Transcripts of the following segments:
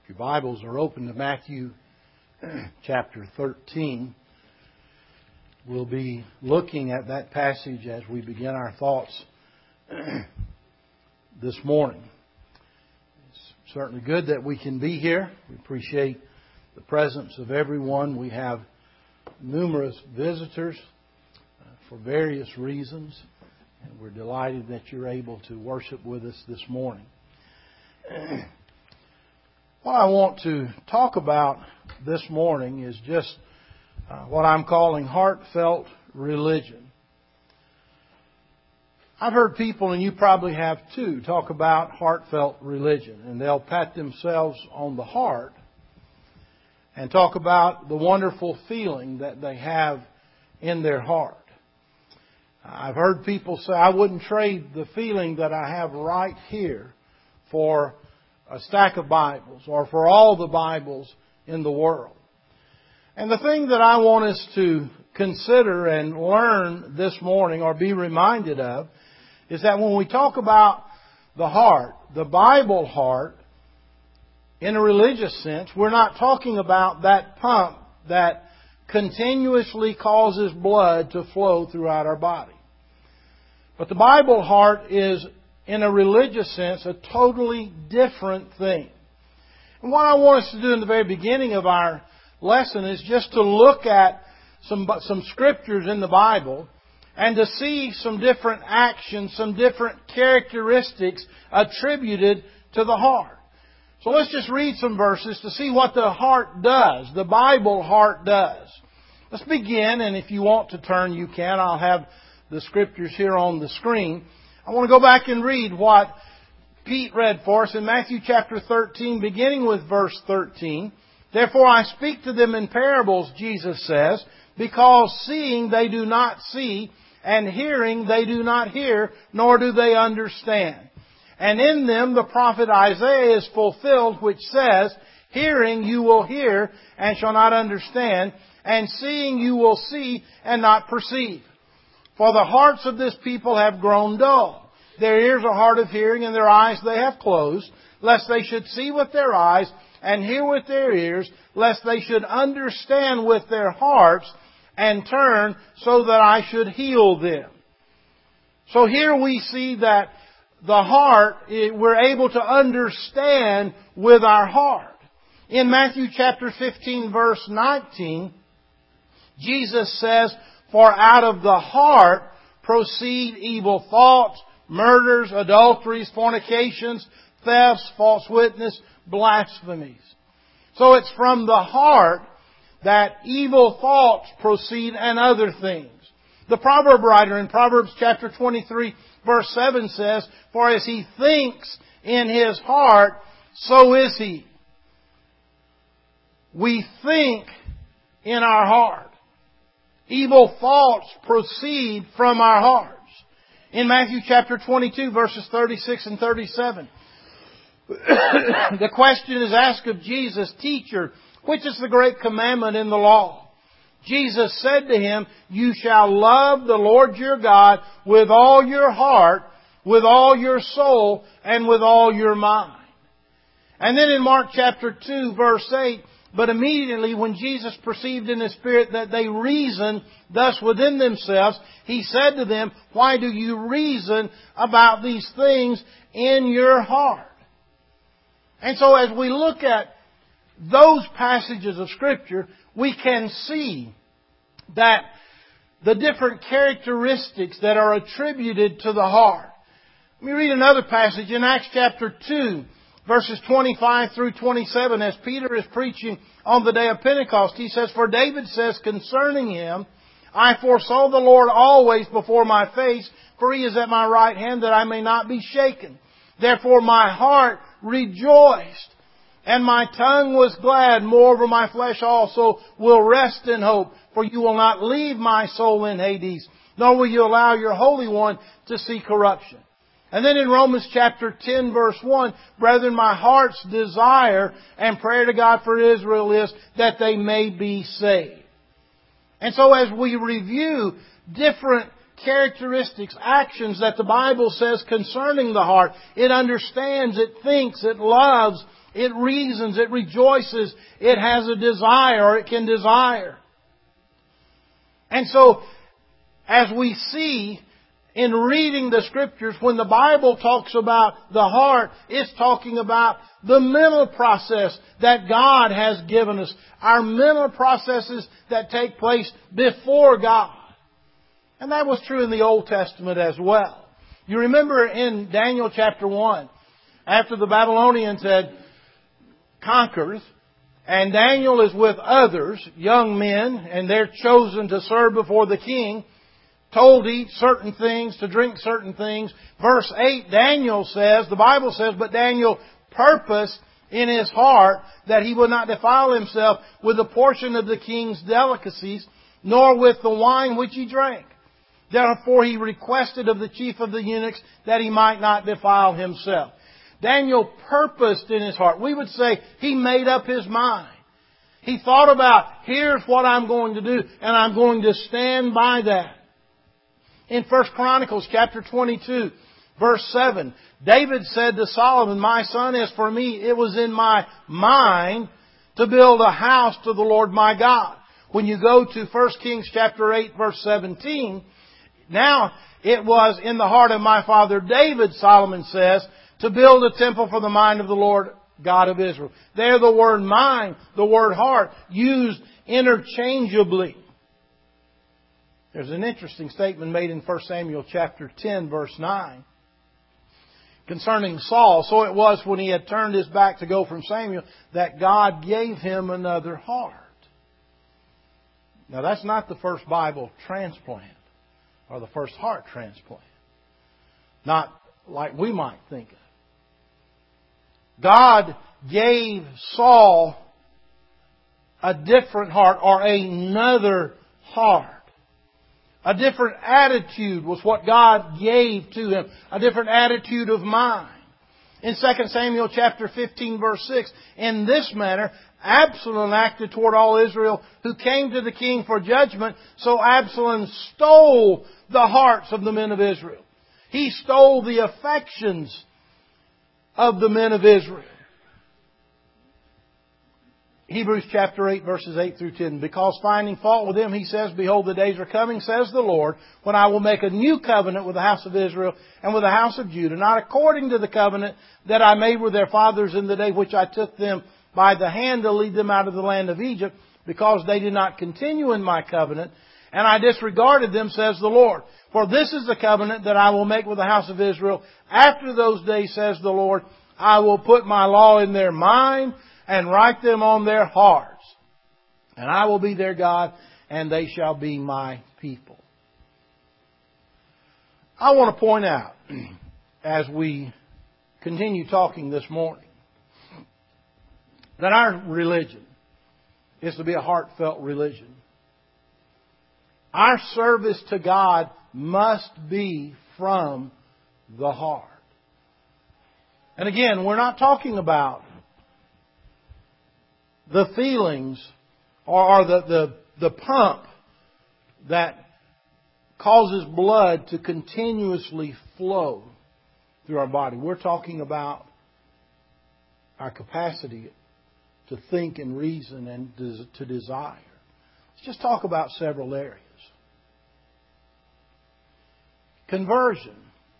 If your Bibles are open to Matthew chapter 13, we'll be looking at that passage as we begin our thoughts this morning. It's certainly good that we can be here. We appreciate the presence of everyone. We have numerous visitors for various reasons, and we're delighted that you're able to worship with us this morning. What I want to talk about this morning is just what I'm calling heartfelt religion. I've heard people, and you probably have too, talk about heartfelt religion. And they'll pat themselves on the heart and talk about the wonderful feeling that they have in their heart. I've heard people say, I wouldn't trade the feeling that I have right here for a stack of Bibles or for all the Bibles in the world. And the thing that I want us to consider and learn this morning or be reminded of is that when we talk about the heart, the Bible heart, in a religious sense, we're not talking about that pump that continuously causes blood to flow throughout our body. But the Bible heart is, in a religious sense, a totally different thing. And what I want us to do in the very beginning of our lesson is just to look at some scriptures in the Bible and to see some different actions, some different characteristics attributed to the heart. So let's just read some verses to see what the heart does, the Bible heart does. Let's begin, and if you want to turn, you can. I'll have the scriptures here on the screen. I want to go back and read what Pete read for us in Matthew chapter 13, beginning with verse 13. Therefore I speak to them in parables, Jesus says, because seeing they do not see, and hearing they do not hear, nor do they understand. And in them the prophet Isaiah is fulfilled, which says, hearing you will hear, and shall not understand, and seeing you will see, and not perceive. For the hearts of this people have grown dull. Their ears are hard of hearing, and their eyes they have closed, lest they should see with their eyes, and hear with their ears, lest they should understand with their hearts, and turn, so that I should heal them. So here we see that the heart, we're able to understand with our heart. In Matthew chapter 15, verse 19, Jesus says, for out of the heart proceed evil thoughts, murders, adulteries, fornications, thefts, false witness, blasphemies. So it's from the heart that evil thoughts proceed and other things. The proverb writer in Proverbs chapter 23 verse 7 says, for as he thinks in his heart, so is he. We think in our heart. Evil thoughts proceed from our hearts. In Matthew chapter 22 verses 36 and 37, the question is asked of Jesus, Teacher, which is the great commandment in the law? Jesus said to him, you shall love the Lord your God with all your heart, with all your soul, and with all your mind. And then in Mark chapter 2 verse 8, but immediately when Jesus perceived in His Spirit that they reasoned thus within themselves, He said to them, why do you reason about these things in your heart? And so as we look at those passages of Scripture, we can see that the different characteristics that are attributed to the heart. Let me read another passage in Acts chapter 2, verses 25 through 27, as Peter is preaching on the day of Pentecost. He says, for David says concerning him, I foresaw the Lord always before my face, for He is at my right hand that I may not be shaken. Therefore my heart rejoiced, and my tongue was glad. Moreover, my flesh also will rest in hope, for you will not leave my soul in Hades, nor will you allow your Holy One to see corruption. And then in Romans chapter 10 verse 1, brethren, my heart's desire and prayer to God for Israel is that they may be saved. And so as we review different characteristics, actions that the Bible says concerning the heart, it understands, it thinks, it loves, it reasons, it rejoices, it has a desire, or it can desire. And so, as we see in reading the Scriptures, when the Bible talks about the heart, it's talking about the mental process that God has given us. Our mental processes that take place before God. And that was true in the Old Testament as well. You remember in Daniel chapter 1, after the Babylonians had conquered, and Daniel is with others, young men, and they're chosen to serve before the king, told to eat certain things, to drink certain things. Verse 8, Daniel says, the Bible says, but Daniel purposed in his heart that he would not defile himself with a portion of the king's delicacies, nor with the wine which he drank. Therefore he requested of the chief of the eunuchs that he might not defile himself. Daniel purposed in his heart. We would say he made up his mind. He thought about, here's what I'm going to do, and I'm going to stand by that. In 1 Chronicles chapter 22, verse 7, David said to Solomon, my son, as for me, it was in my mind to build a house to the Lord my God. When you go to 1 Kings chapter 8, verse 17, now it was in the heart of my father David, Solomon says, to build a temple for the mind of the Lord God of Israel. There the word mind, the word heart, used interchangeably. There's an interesting statement made in 1 Samuel chapter 10, verse 9, concerning Saul. So it was when he had turned his back to go from Samuel that God gave him another heart. Now that's not the first Bible transplant or the first heart transplant. Not like we might think of. God gave Saul a different heart or another heart. A different attitude was what God gave to him. A different attitude of mind. In 2 Samuel chapter 15 verse 6, in this manner, Absalom acted toward all Israel who came to the king for judgment. So Absalom stole the hearts of the men of Israel. He stole the affections of the men of Israel. Hebrews chapter 8 verses 8 through 10. Because finding fault with them, he says, behold, the days are coming, says the Lord, when I will make a new covenant with the house of Israel and with the house of Judah, not according to the covenant that I made with their fathers in the day which I took them by the hand to lead them out of the land of Egypt, because they did not continue in my covenant, and I disregarded them, says the Lord. For this is the covenant that I will make with the house of Israel. After those days, says the Lord, I will put my law in their mind and write them on their hearts. And I will be their God, and they shall be my people. I want to point out, as we continue talking this morning, that our religion is to be a heartfelt religion. Our service to God must be from the heart. And again, we're not talking about the feelings or the pump that causes blood to continuously flow through our body. We're talking about our capacity to think and reason and to desire. Let's just talk about several areas. Conversion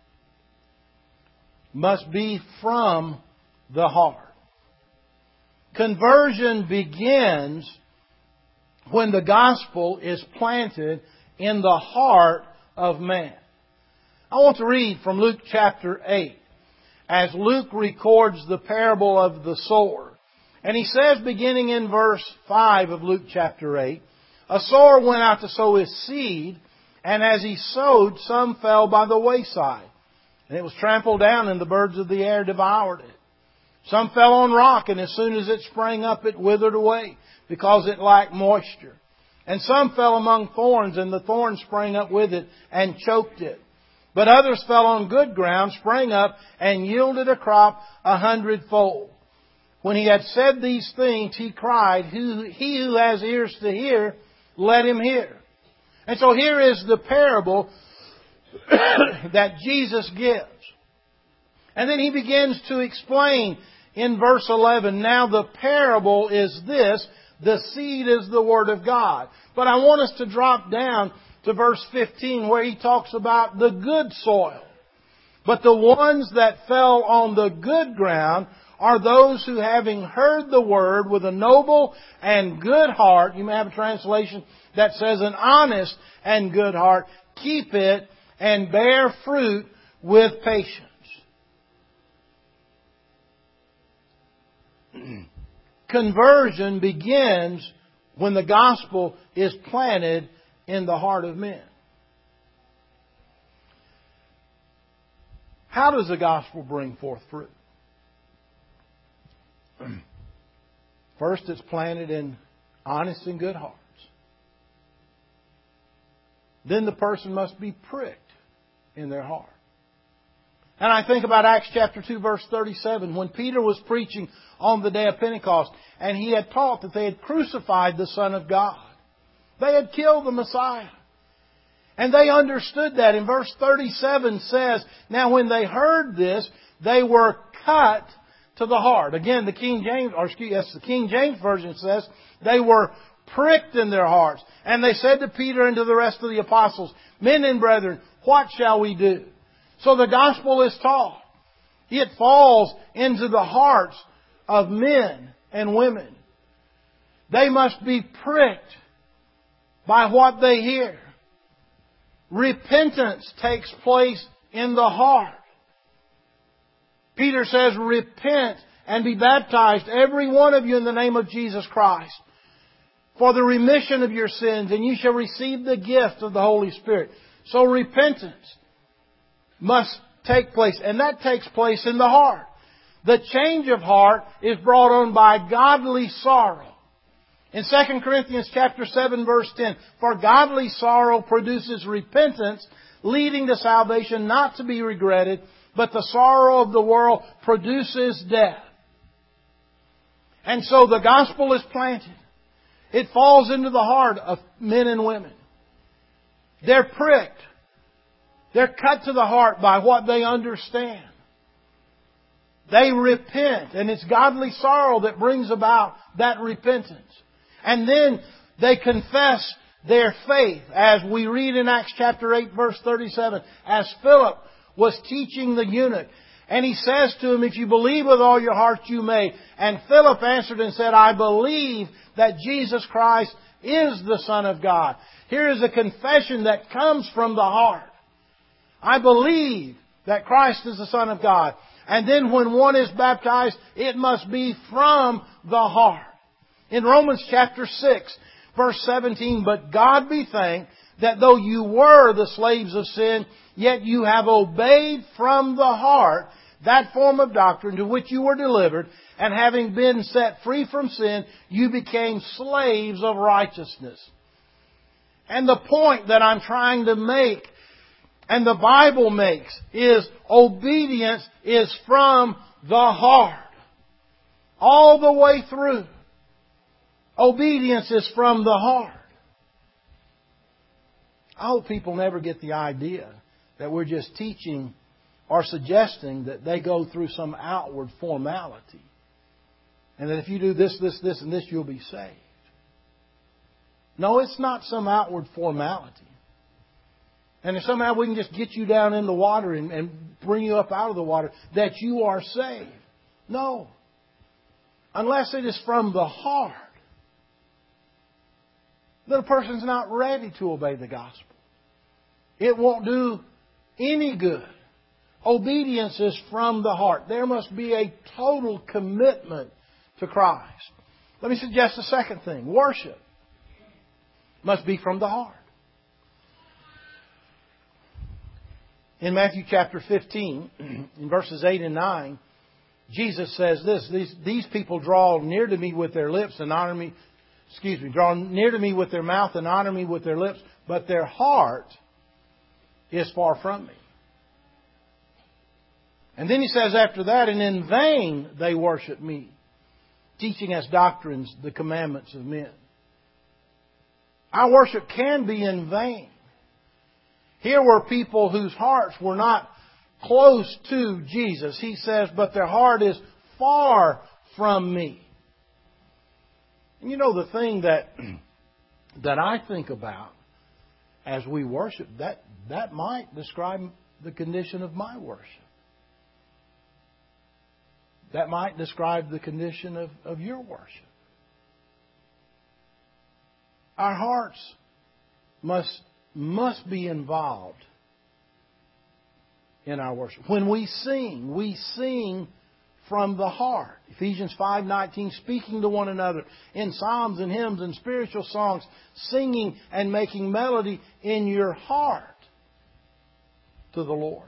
must be from the heart. Conversion begins when the gospel is planted in the heart of man. I want to read from Luke chapter 8, as Luke records the parable of the sower. And he says, beginning in verse 5 of Luke chapter 8, a sower went out to sow his seed, and as he sowed, some fell by the wayside, and it was trampled down, and the birds of the air devoured it. Some fell on rock, and as soon as it sprang up, it withered away, because it lacked moisture. And some fell among thorns, and the thorns sprang up with it and choked it. But others fell on good ground, sprang up, and yielded a crop 100-fold. When he had said these things, he cried, he who has ears to hear, let him hear. And so here is the parable that Jesus gives. And then he begins to explain in verse 11, now the parable is this, the seed is the Word of God. But I want us to drop down to verse 15 where He talks about the good soil. But the ones that fell on the good ground are those who, having heard the Word with a noble and good heart, you may have a translation that says an honest and good heart, keep it and bear fruit with patience. Conversion begins when the gospel is planted in the heart of men. How does the gospel bring forth fruit? First, it's planted in honest and good hearts. Then the person must be pricked in their heart. And I think about Acts chapter 2 verse 37 when Peter was preaching on the day of Pentecost and he had taught that they had crucified the Son of God. They had killed the Messiah. And they understood that. In verse 37 says, now when they heard this, they were cut to the heart. Again, the King James Version says, they were pricked in their hearts. And they said to Peter and to the rest of the apostles, men and brethren, what shall we do? So the gospel is taught. It falls into the hearts of men and women. They must be pricked by what they hear. Repentance takes place in the heart. Peter says, repent and be baptized, every one of you, in the name of Jesus Christ, for the remission of your sins, and you shall receive the gift of the Holy Spirit. So repentance must take place, and that takes place in the heart. The change of heart is brought on by godly sorrow. In 2 Corinthians chapter 7 verse 10, for godly sorrow produces repentance, leading to salvation not to be regretted, but the sorrow of the world produces death. And so the gospel is planted. It falls into the heart of men and women. They're pricked. They're cut to the heart by what they understand. They repent, and it's godly sorrow that brings about that repentance. And then they confess their faith, as we read in Acts chapter 8 verse 37, as Philip was teaching the eunuch. And he says to him, if you believe with all your heart, you may. And Philip answered and said, I believe that Jesus Christ is the Son of God. Here is a confession that comes from the heart. I believe that Christ is the Son of God. And then when one is baptized, it must be from the heart. In Romans chapter 6, verse 17, but God be thanked that though you were the slaves of sin, yet you have obeyed from the heart that form of doctrine to which you were delivered, and having been set free from sin, you became slaves of righteousness. And the point that I'm trying to make, and the Bible makes, is obedience is from the heart. All the way through. Obedience is from the heart. I hope people never get the idea that we're just teaching or suggesting that they go through some outward formality. And that if you do this, this, this, and this, you'll be saved. No, it's not some outward formality. And if somehow we can just get you down in the water and bring you up out of the water, that you are saved. No. Unless it is from the heart. The person's not ready to obey the gospel. It won't do any good. Obedience is from the heart. There must be a total commitment to Christ. Let me suggest a second thing. Worship must be from the heart. In Matthew chapter 15, in verses 8 and 9, Jesus says this, these people draw near to me with their lips and honor me, draw near to me with their mouth and honor me with their lips, but their heart is far from me. And then he says after that, and in vain they worship me, teaching as doctrines the commandments of men. Our worship can be in vain. Here were people whose hearts were not close to Jesus. He says, but their heart is far from me. And you know, the thing that I think about as we worship, that might describe the condition of my worship. That might describe the condition of your worship. Our hearts must be involved in our worship. When we sing from the heart. Ephesians 5:19, speaking to one another in psalms and hymns and spiritual songs, singing and making melody in your heart to the Lord.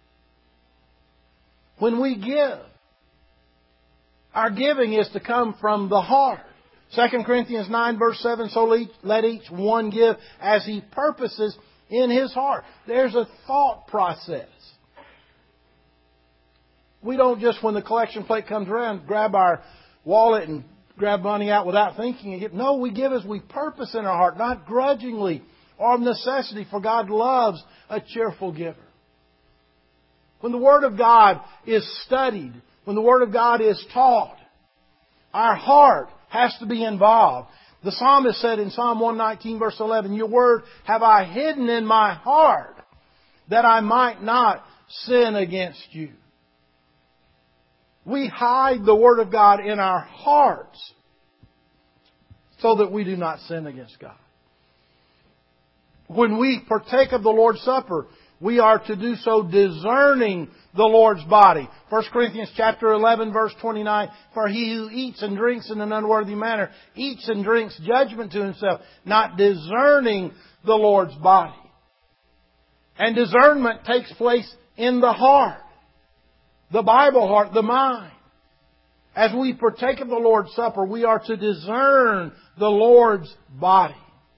When we give, our giving is to come from the heart. 2 Corinthians 9 verse 7, so let each one give as he purposes in his heart. There's a thought process. We don't just, when the collection plate comes around, grab our wallet and grab money out without thinking and give. No, we give as we purpose in our heart, not grudgingly or of necessity, for God loves a cheerful giver. When the Word of God is studied, when the Word of God is taught, our heart has to be involved. The psalmist said in Psalm 119 verse 11, your Word have I hidden in my heart that I might not sin against you. We hide the Word of God in our hearts so that we do not sin against God. When we partake of the Lord's Supper, we are to do so discerning the Lord's body. 1 Corinthians chapter 11 verse 29, for he who eats and drinks in an unworthy manner eats and drinks judgment to himself, not discerning the Lord's body. And discernment takes place in the heart. The Bible heart, the mind. As we partake of the Lord's Supper, we are to discern the Lord's body.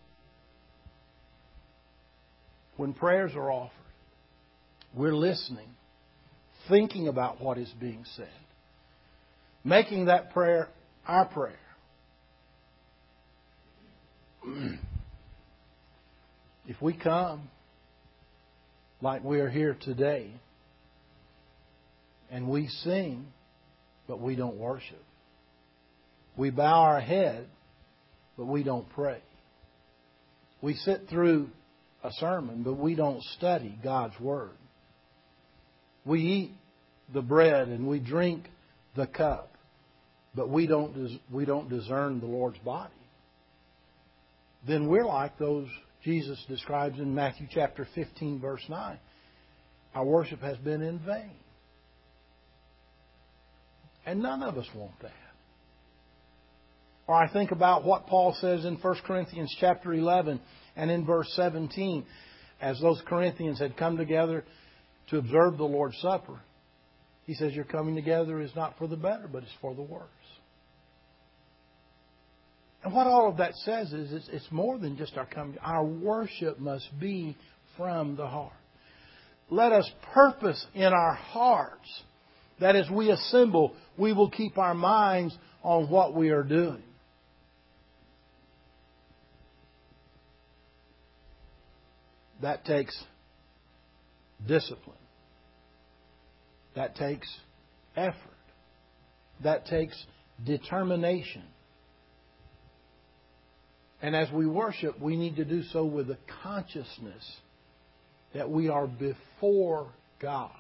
When prayers are offered, we're listening, thinking about what is being said, making that prayer our prayer. If we come like we are here today, and we sing, but we don't worship. We bow our head, but we don't pray. We sit through a sermon, but we don't study God's Word. We eat the bread and we drink the cup, but we don't discern the Lord's body. Then we're like those Jesus describes in Matthew chapter 15 verse 9. Our worship has been in vain. And none of us want that. Or I think about what Paul says in 1 Corinthians chapter 11 and in verse 17. As those Corinthians had come together to observe the Lord's Supper, he says, your coming together is not for the better, but it's for the worse. And what all of that says is it's more than just our coming. Our worship must be from the heart. Let us purpose in our hearts that as we assemble, we will keep our minds on what we are doing. That takes discipline. That takes effort. That takes determination. And as we worship, we need to do so with a consciousness that we are before God.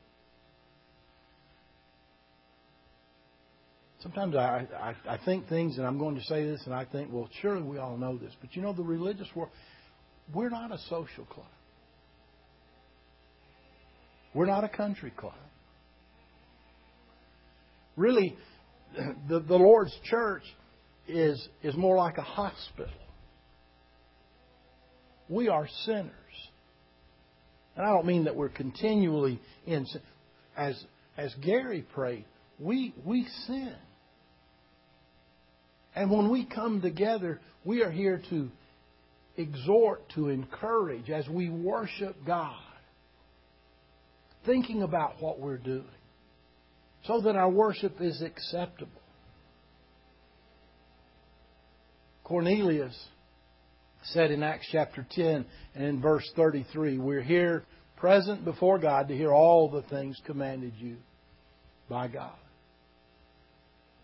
Sometimes I think things, and I'm going to say this, and I think, well, surely we all know this. But you know, the religious world, we're not a social club. We're not a country club. Really, the Lord's church is more like a hospital. We are sinners. And I don't mean that we're continually in sin. As Gary prayed, we sin. And when we come together, we are here to exhort, to encourage as we worship God. Thinking about what we're doing. So that our worship is acceptable. Cornelius said in Acts chapter 10 and in verse 33, we're here present before God to hear all the things commanded you by God.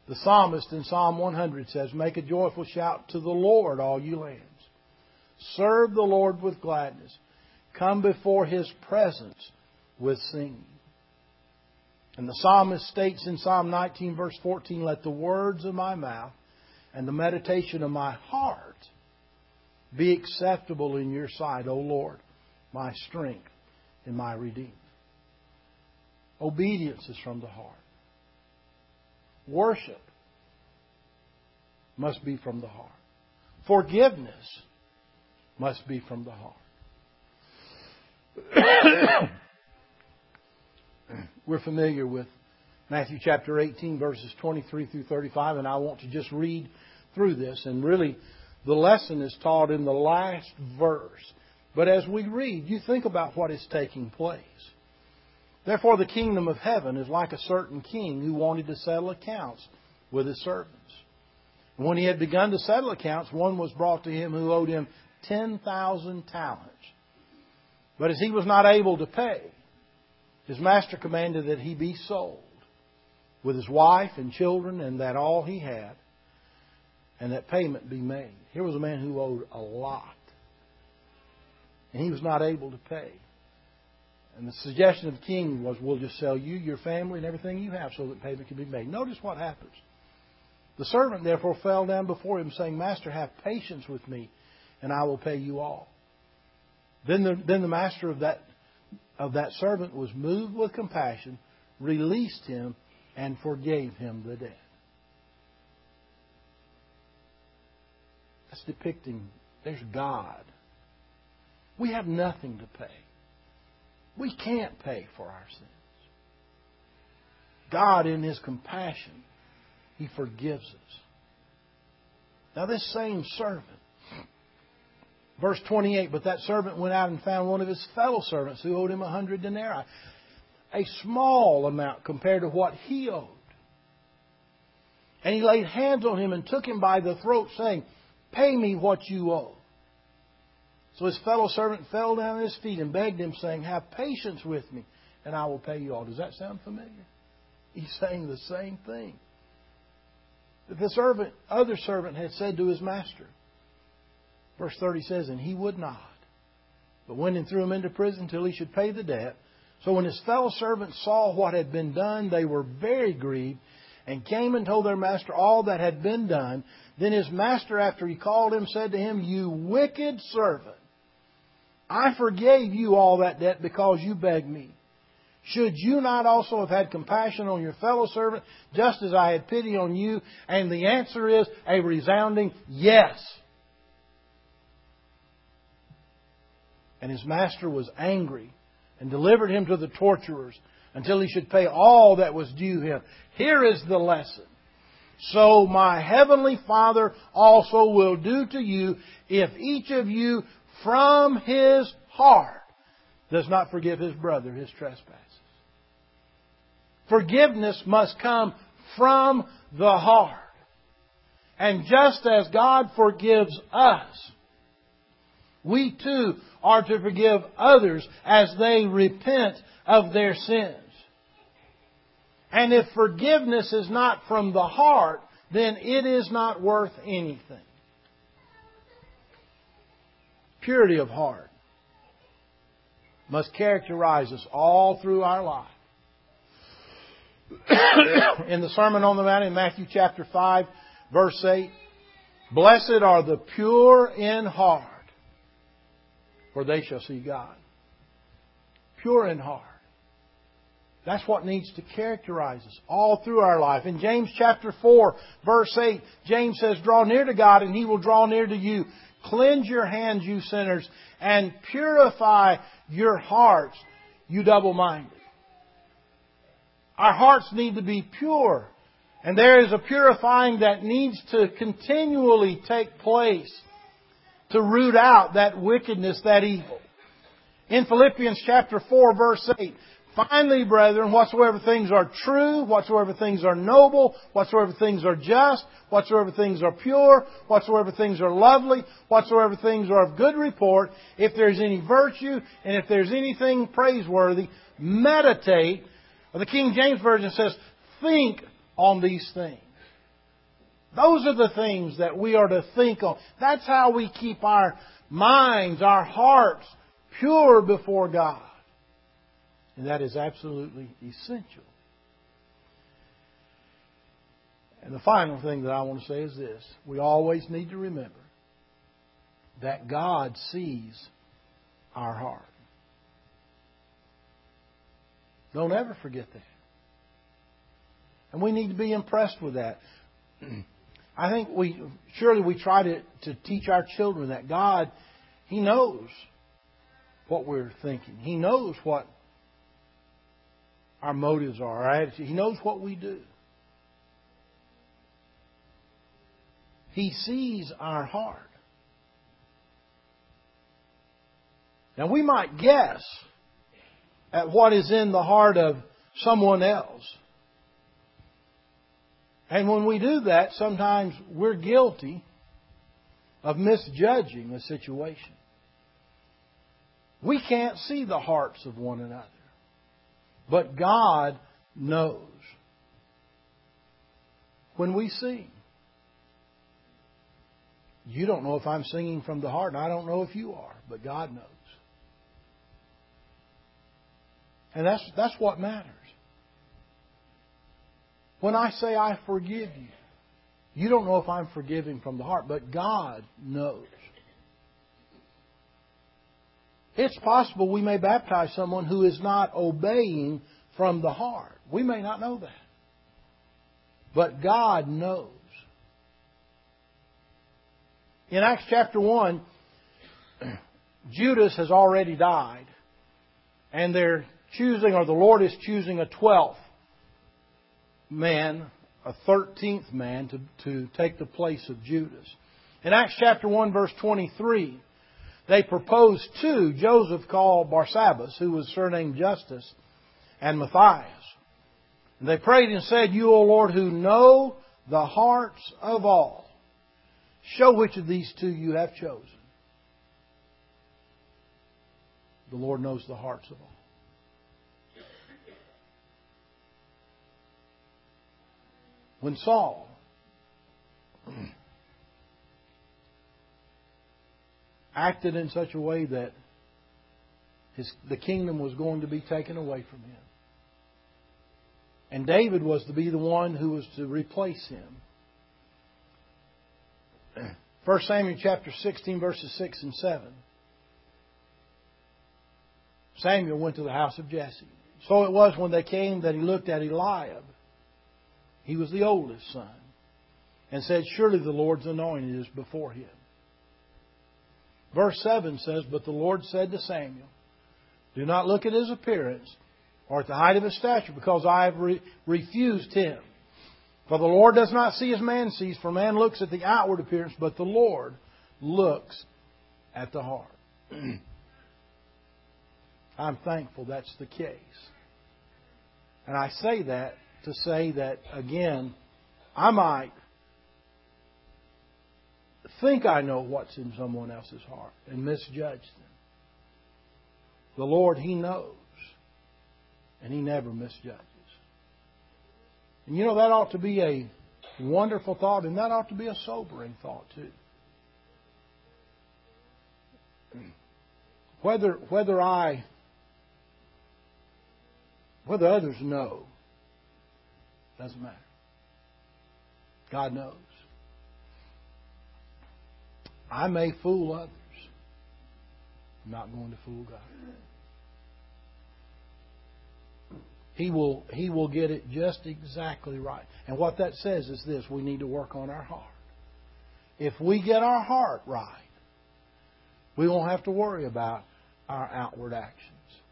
The psalmist in Psalm 100 says, "Make a joyful shout to the Lord, all you lands. Serve the Lord with gladness. Come before His presence with singing." And the psalmist states in Psalm 19, verse 14, "Let the words of my mouth and the meditation of my heart be acceptable in your sight, O Lord, my strength and my Redeemer." Obedience is from the heart. Worship must be from the heart. Forgiveness must be from the heart. We're familiar with Matthew chapter 18, verses 23 through 35, and I want to just read through this. And really, the lesson is taught in the last verse. But as we read, you think about what is taking place. "Therefore the kingdom of heaven is like a certain king who wanted to settle accounts with his servants. And when he had begun to settle accounts, one was brought to him who owed him 10,000 talents. But as he was not able to pay, his master commanded that he be sold, with his wife and children and that all he had, and that payment be made." Here was a man who owed a lot, and he was not able to pay. And the suggestion of the king was, "We'll just sell you, your family, and everything you have so that payment can be made." Notice what happens. "The servant therefore fell down before him, saying, 'Master, have patience with me, and I will pay you all.' Then the master of that servant was moved with compassion, released him, and forgave him the debt." That's depicting, there's God. We have nothing to pay. We can't pay for our sins. God, in His compassion, He forgives us. Now this same servant, verse 28, "But that servant went out and found one of his fellow servants who owed him 100 denarii. A small amount compared to what he owed. And he laid hands on him and took him by the throat, saying, 'Pay me what you owe.' So his fellow servant fell down at his feet and begged him, saying, 'Have patience with me, and I will pay you all.'" Does that sound familiar? He's saying the same thing that the other servant had said to his master. Verse 30 says, "And he would not, but went and threw him into prison till he should pay the debt. So when his fellow servants saw what had been done, they were very grieved, and came and told their master all that had been done. Then his master, after he called him, said to him, 'You wicked servant, I forgave you all that debt because you begged me. Should you not also have had compassion on your fellow servant, just as I had pity on you?' And the answer is a resounding yes. And his master was angry and delivered him to the torturers until he should pay all that was due him." Here is the lesson. "So my heavenly Father also will do to you if each of you from his heart does not forgive his brother his trespasses." Forgiveness must come from the heart. And just as God forgives us, we too are to forgive others as they repent of their sins. And if forgiveness is not from the heart, then it is not worth anything. Purity of heart must characterize us all through our life. In the Sermon on the Mount in Matthew chapter 5, verse 8, "Blessed are the pure in heart, for they shall see God." Pure in heart. That's what needs to characterize us all through our life. In James chapter 4, verse 8, James says, "Draw near to God, and He will draw near to you. Cleanse your hands, you sinners, and purify your hearts, you double-minded." Our hearts need to be pure. And there is a purifying that needs to continually take place to root out that wickedness, that evil. In Philippians chapter 4, verse 8, "Finally, brethren, whatsoever things are true, whatsoever things are noble, whatsoever things are just, whatsoever things are pure, whatsoever things are lovely, whatsoever things are of good report, if there's any virtue, and if there's anything praiseworthy, meditate," or the King James Version says, "think on these things." Those are the things that we are to think on. That's how we keep our minds, our hearts pure before God. And that is absolutely essential. And the final thing that I want to say is this. We always need to remember that God sees our heart. Don't ever forget that. And we need to be impressed with that. I think we try to teach our children that God, He knows what we're thinking. He knows what our motives are, our attitude. He knows what we do. He sees our heart. Now we might guess at what is in the heart of someone else. And when we do that, sometimes we're guilty of misjudging the situation. We can't see the hearts of one another. But God knows. When we sing, you don't know if I'm singing from the heart, and I don't know if you are, but God knows. And that's what matters. When I say I forgive you, you don't know if I'm forgiving from the heart, but God knows. It's possible we may baptize someone who is not obeying from the heart. We may not know that. But God knows. In Acts chapter 1, Judas has already died. And they're choosing, or the Lord is choosing a 12th man, a 13th man to take the place of Judas. In Acts chapter 1 verse 23, they proposed two, Joseph called Barsabbas, who was surnamed Justus, and Matthias. And they prayed and said, You, O Lord, who know the hearts of all, show which of these two you have chosen. The Lord knows the hearts of all. When Saul acted in such a way that the kingdom was going to be taken away from him, and David was to be the one who was to replace him. 1 Samuel chapter 16 verses 6 and 7. Samuel went to the house of Jesse. So it was when they came that he looked at Eliab. He was the oldest son. And said, Surely the Lord's anointed is before him. Verse 7 says, But the Lord said to Samuel, Do not look at his appearance or at the height of his stature, because I have refused him. For the Lord does not see as man sees, for man looks at the outward appearance, but the Lord looks at the heart. I'm thankful that's the case. And I say that to say that, again, I might think I know what's in someone else's heart and misjudge them. The Lord, He knows. And He never misjudges. And you know, that ought to be a wonderful thought, and that ought to be a sobering thought too. Whether others know, doesn't matter. God knows. I may fool others. I'm not going to fool God. He will get it just exactly right. And what that says is this: we need to work on our heart. If we get our heart right, we won't have to worry about our outward actions.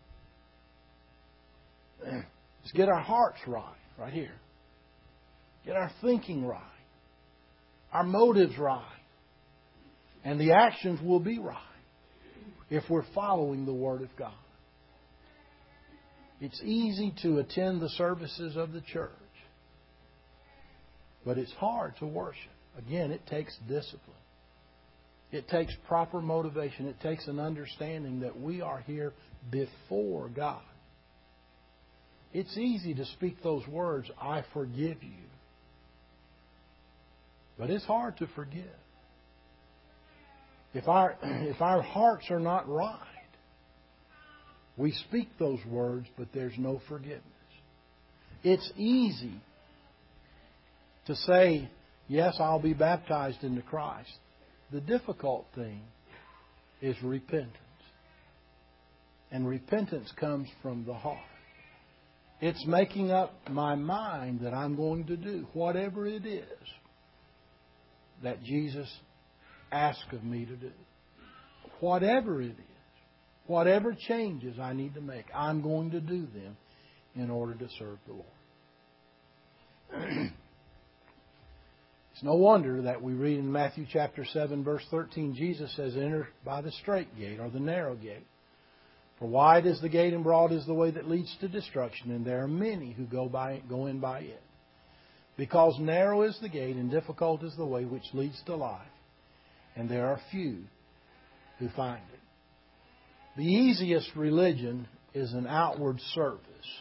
Let's get our hearts right here. Get our thinking right. Our motives right. And the actions will be right if we're following the Word of God. It's easy to attend the services of the church, but it's hard to worship. Again, it takes discipline. It takes proper motivation. It takes an understanding that we are here before God. It's easy to speak those words, I forgive you. But it's hard to forgive. If our hearts are not right, we speak those words, but there's no forgiveness. It's easy to say, yes, I'll be baptized into Christ. The difficult thing is repentance. And repentance comes from the heart. It's making up my mind that I'm going to do whatever it is that Jesus asked of me to do. Whatever it is. Whatever changes I need to make, I'm going to do them in order to serve the Lord. It's no wonder that we read in Matthew chapter 7, verse 13, Jesus says, enter by the straight gate or the narrow gate. For wide is the gate and broad is the way that leads to destruction, and there are many who go in by it. Because narrow is the gate and difficult is the way which leads to life, and there are few who find it. The easiest religion is an outward service.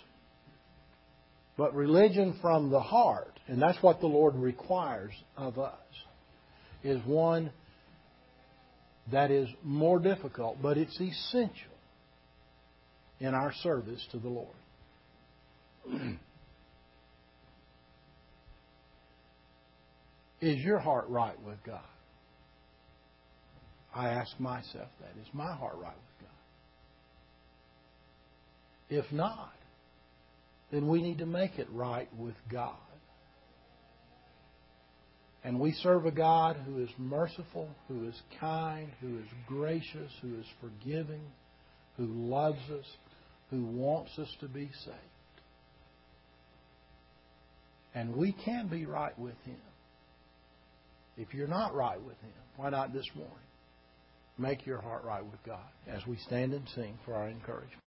But religion from the heart, and that's what the Lord requires of us, is one that is more difficult, but it's essential in our service to the Lord. Is your heart right with God? I ask myself that. Is my heart right with God? If not, then we need to make it right with God. And we serve a God who is merciful, who is kind, who is gracious, who is forgiving, who loves us, who wants us to be saved. And we can be right with Him. If you're not right with Him, why not this morning make your heart right with God as we stand and sing for our encouragement?